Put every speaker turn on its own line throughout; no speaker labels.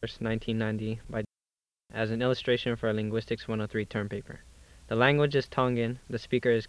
1990 by as an illustration for a Linguistics 103 term paper. The language is Tongan. The speaker is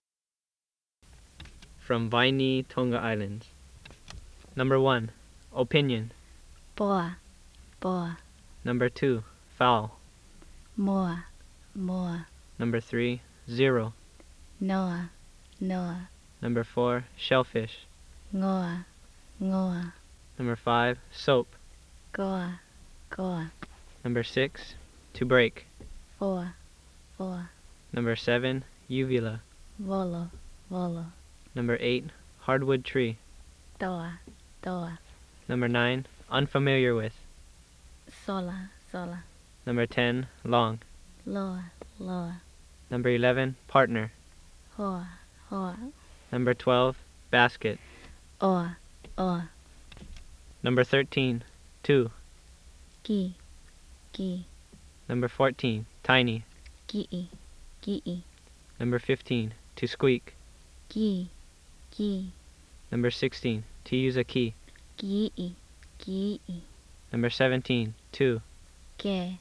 from Vaini, Tonga Islands. Number 1, opinion.
Boa, boa.
Number 2, foul.
Moa, moa.
Number 3, zero.
Noa, noa.
Number 4, shellfish.
Ngoa, ngoa.
Number 5, soap.
Goa, goa.
Number 6, to break.
Foa, foa.
Number 7, uvula.
Volo, volo.
Number 8, hardwood tree.
Toa, toa.
Number 9, unfamiliar with.
Sola, sola.
Number 10, long.
Loa, loa.
Number 11, partner.
Hoa, hoa.
Number 12, basket.
Oa, oa.
Number 13, two.
Ki, ki.
Number 14, tiny.
Ki'i, ki'i.
Number 15, to squeak.
Ki, ki.
Number 16, to use a key.
Ki'i, ki'i.
Number 17, two.
Ke,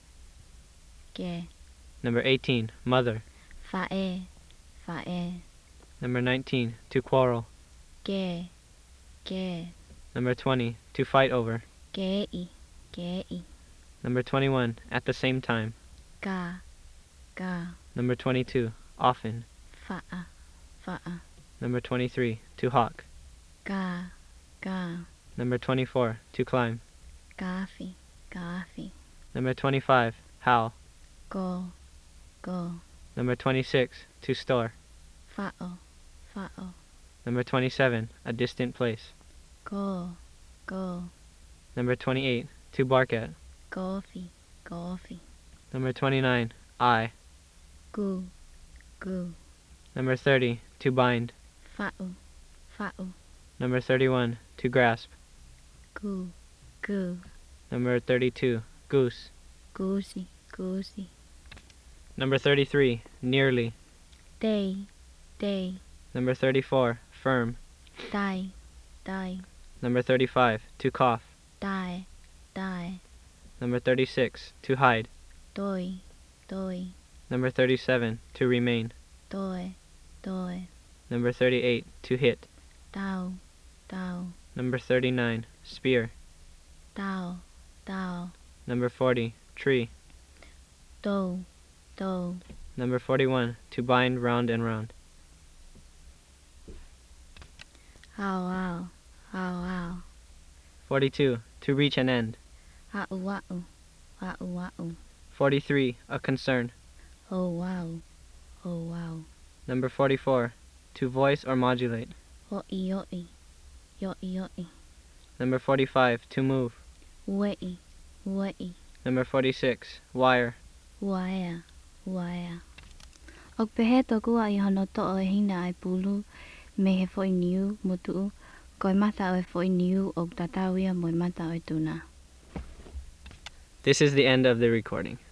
ke.
Number 18, mother.
Fa'e, fa'e.
Number 19, to quarrel.
Ke, ke.
Number 20, to fight over.
Ke'i, ke'i.
Number 21, at the same time.
Ka, ka.
Number 22, often.
Fa'a, fa'a.
Number 23, to hawk.
Ka, ka.
Number 24, to climb.
Kafi, kafi.
Number 25, how.
Go, go.
Number 26, to store.
Fa'o, fa'o.
Number 27, a distant place.
Go, go.
Number 28, to bark at.
Gofi, gofi.
Number 29, I.
Gu, gu.
Number 30, to bind.
Fa'u, fa'u.
Number 31, to grasp.
Gu, gu.
Number 32, goose.
Goosey, goosey.
Number 33, nearly.
Day, day.
Number 34, firm.
Die, die.
Number 35, to cough.
Die, die.
Number 36, to hide.
Doi, doi.
Number 37, to remain.
Doi, doi.
Number 38, to hit.
Dao, dao.
Number 39, spear.
Dao, dao.
Number 40, tree.
Do, do.
Number 41, to bind round and round.
How, how, how, how.
42, to reach an end.
Ha'u, wa'u, wa'u, wa'u.
43, a concern.
Oh, wow, oh, wow.
Number 44, to voice or modulate.
Ho'i, ho'i, yo'i, yo'i.
Number 45, to move.
We'i, we'i.
Number 46, wire.
Waya, waya. Og pehe toku a I hono to o hina ai pulu me he foi niu motu koi mata o foi niu og tatawia moi mata o tuna.
This is the end of the recording.